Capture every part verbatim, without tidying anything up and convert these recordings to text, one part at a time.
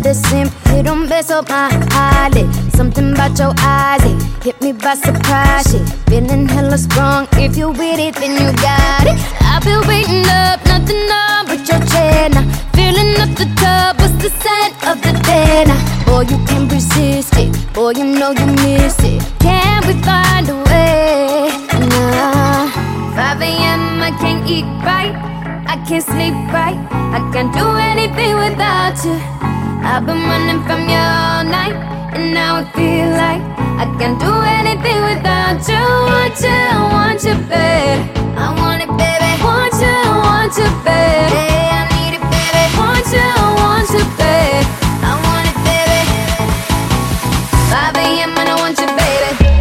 the simp, hit on best up my eyelid. Something about your eyes, it hit me by surprise. Shit, feeling hella strong. If you with it, then you got it. I've been waiting up, nothing on but your chair now. Filling up the tub, what's the scent of the day now? Boy, you can't resist it. Boy, you know you miss it. Can we find a way? Nah. five a m I can't eat right, I can't sleep right, I can't do anything without you. I've been running from you all night, and now I feel like I can't do anything without you. Want you, want you, babe. I want it, baby. Want you, want you, babe. Hey, I need it, baby. Want you, want you, babe. I want it, baby. five a m and I want you, baby.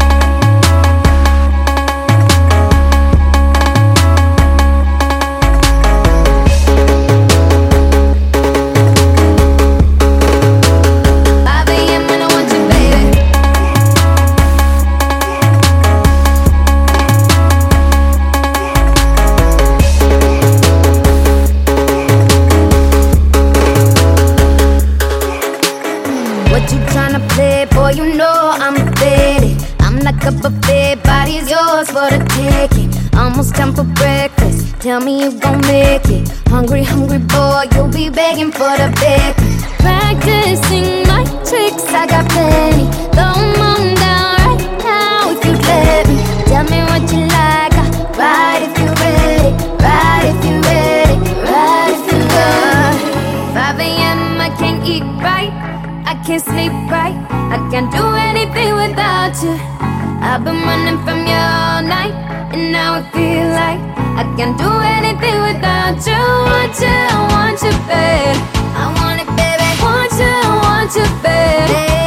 Boy, you know I'm ready. I'm like a buffet, body's yours for the taking. Almost time for breakfast, tell me you gon' make it. Hungry, hungry boy, you'll be begging for the bacon. Practicing my tricks, I got plenty. Throw 'em on down right now if you let me. Tell me what you like, I ride if you ready. Ride if you ready, ride if you ready. five a m I can't eat right, I can't sleep right, I can't do anything without you. I've been running from you all night, and now I feel like I can't do anything without you. Want you, want you, babe. I want it, baby. Want you, want you, babe.